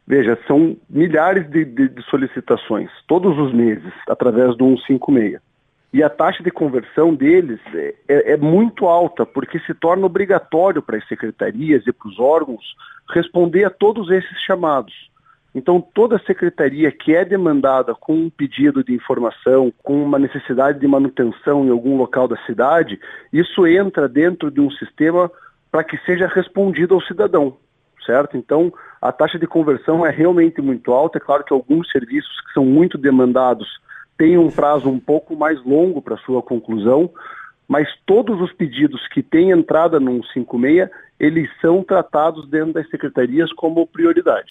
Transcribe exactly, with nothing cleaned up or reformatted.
Veja, são milhares de, de, de solicitações, todos os meses, através do cento e cinquenta e seis. E a taxa de conversão deles é, é, é muito alta, porque se torna obrigatório para as secretarias e para os órgãos responder a todos esses chamados. Então, toda secretaria que é demandada com um pedido de informação, com uma necessidade de manutenção em algum local da cidade, isso entra dentro de um sistema para que seja respondido ao cidadão, certo? Então, a taxa de conversão é realmente muito alta. É claro que alguns serviços que são muito demandados têm um prazo um pouco mais longo para sua conclusão, mas todos os pedidos que têm entrada no cento e cinquenta e seis, eles são tratados dentro das secretarias como prioridade.